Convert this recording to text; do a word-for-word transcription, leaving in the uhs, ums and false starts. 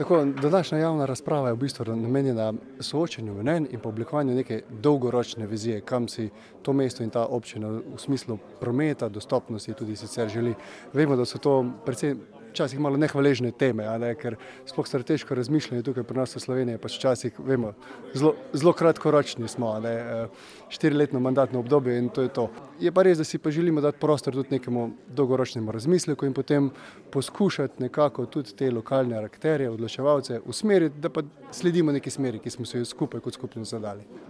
Tako, današnja javna razprava je v bistvu namenjena soočenju mnenj in pa oblikovanju neke dolgoročne vizije, kam si to mesto in ta občina v smislu prometa, dostopnosti tudi sicer želi. Vemo, da so to precej včasih malo nehvaležne teme, a ne, ker sploh strateško razmišljanje tukaj pri nas v Sloveniji pač včasih, vemo, zelo, zelo kratkoročni smo, a ne, štiriletno mandatno obdobje in to je to. Je pa res, da si pa želimo dati prostor tudi nekemu dolgoročnemu razmisleku in potem poskušati nekako tudi te lokalne akterje, odločevalce usmeriti, da pa sledimo neki smeri, ki smo se jo skupaj kot skupnost zadali.